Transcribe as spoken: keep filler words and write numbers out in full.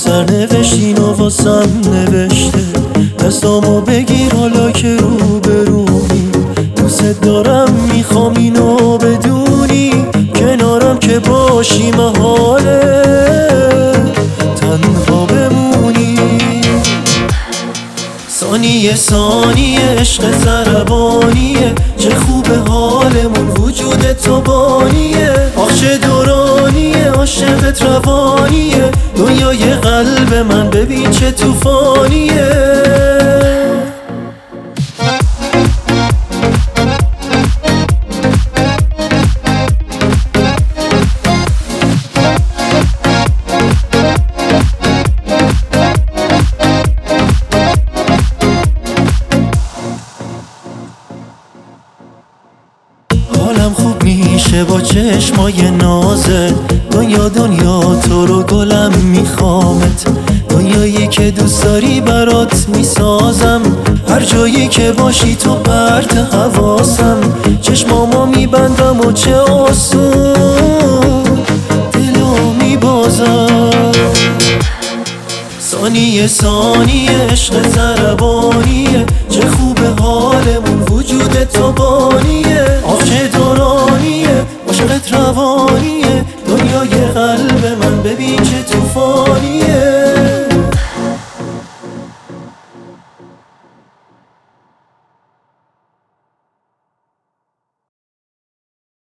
سرنوشتین و واسم نوشته دستامو بگیر حالا که رو برومی دوست دارم میخوام اینو بدونی کنارم که باشی محاله تنها بمونی ثانیه ثانیه عشق ضربانیه چه خوب حالمون وجود تو بانیه آخ چه دورانیه عاشقت روانیه دنیای قلب من ببین چه توفانیه حالم خوب میشه با چشمای نازه دنیا دنیا تو رو گلم میخوامت دنیایی که دوست داری برات میسازم هر جایی که باشی تو پرت حواسم چشمامو میبندم و چه آسون دلو میبازم ثانیه ثانیه عشق ضربان